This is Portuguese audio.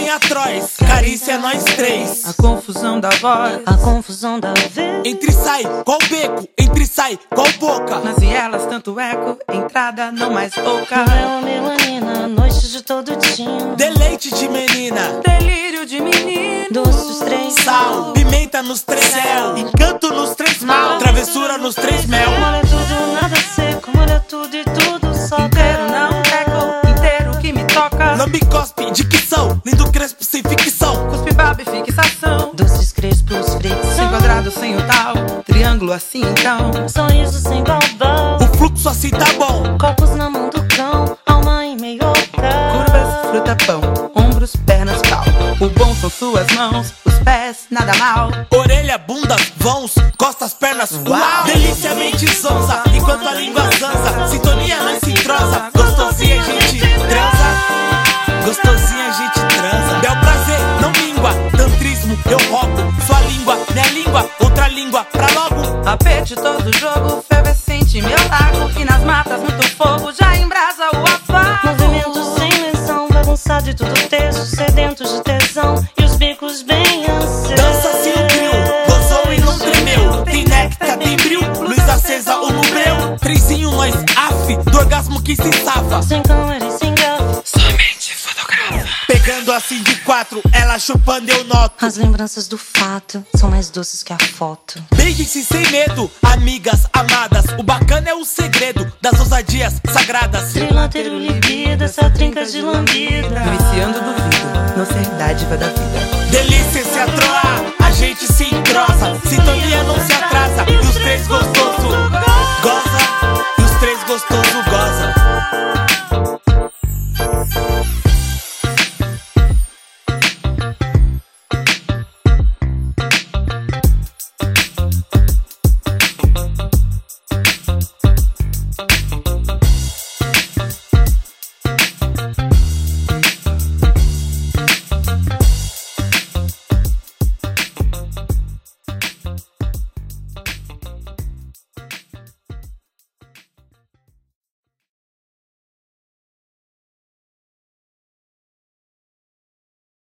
sem atroz, carícia é nós três. A confusão da voz, a confusão da vez. Entre e sai, qual beco? Entre e sai, qual boca? nas vielas tanto eco, entrada não mais pouca. Mel, melanina, noite de todo tinho. Deleite de menina, Delírio de menino, Doces três sal, pimenta nos três céu, encanto nos três mal, travessura nos três mel. Molha tudo, nada seco. Molha tudo e tudo só inteiro não teco, inteiro que me toca. Lambe cospe, dicção, lindo crespo sem ficção. Cuspe baba e fixação, Doces crespos, sem fricção. quadrado, sem o tal, triângulo assim então. Sorriso sem balbão. O fluxo assim tá bom. Copos na mão do cão. Alma em meioca. Curvas, fruta, pão, ombros, pernas, pau. O bom são suas mãos, os pés, nada mal. Orelha, bunda, vãos, costas, pernas, uau! Deliciamente zonza, enquanto a língua zanza. Sintonia não se entrosa, gostosinha a gente transa. Gostosinha a gente transa. Bel prazer, não língua, tantrismo, eu rogo. Sua língua, minha língua, outra língua, pra logo. Apetite todo jogo, fervescente meu lago. E nas matas muito fogo, já embrasa o afago. Movimento sem menção. Bagunçado e tudo teso. Sedentos de tesão. E os bicos bem ansiosos. Dança assim o trio, gozou e não tremeu. Tem néctar, tem bril, luz acesa ou no breu. Trizinho nós, af, do orgasmo que se safa. Sem câmera e sem gafe. Somente fotografa. Pegando assim de quatro, ela chupando eu noto. As lembranças do fato são mais doces que a foto. Beijem-se sem medo, amigas, amadas. O bacana é o segredo das ousadias sagradas. Trilátero libido, essa trinca de lambida. Viciando duvido, não ser dádiva da vida. Delícia se atroar.